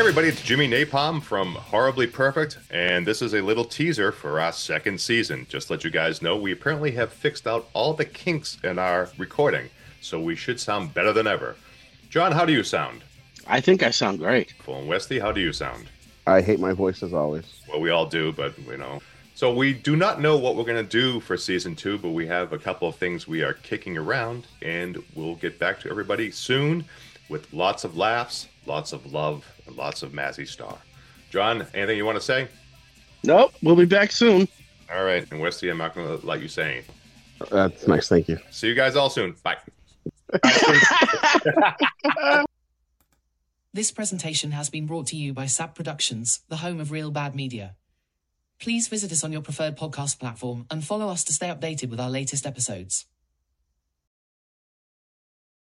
everybody, it's Jimmy Napalm from Horribly Perfect, and this is a little teaser for our second season. Just to let you guys know, we apparently have fixed out all the kinks in our recording, so we should sound better than ever. John, how do you sound? I think I sound great. And Westy, how do you sound? I hate my voice as always. Well, we all do, but you know. So we do not know what we're going to do for season 2, but we have a couple of things we are kicking around, and we'll get back to everybody soon with lots of laughs, lots of love, and lots of Mazzy Star. John, anything you want to say? Nope, we'll be back soon. All right, and Westy, I'm not going to let you say anything. That's nice, thank you. See you guys all soon. Bye. This presentation has been brought to you by SAP Productions, the home of Real Bad Media. Please visit us on your preferred podcast platform and follow us to stay updated with our latest episodes.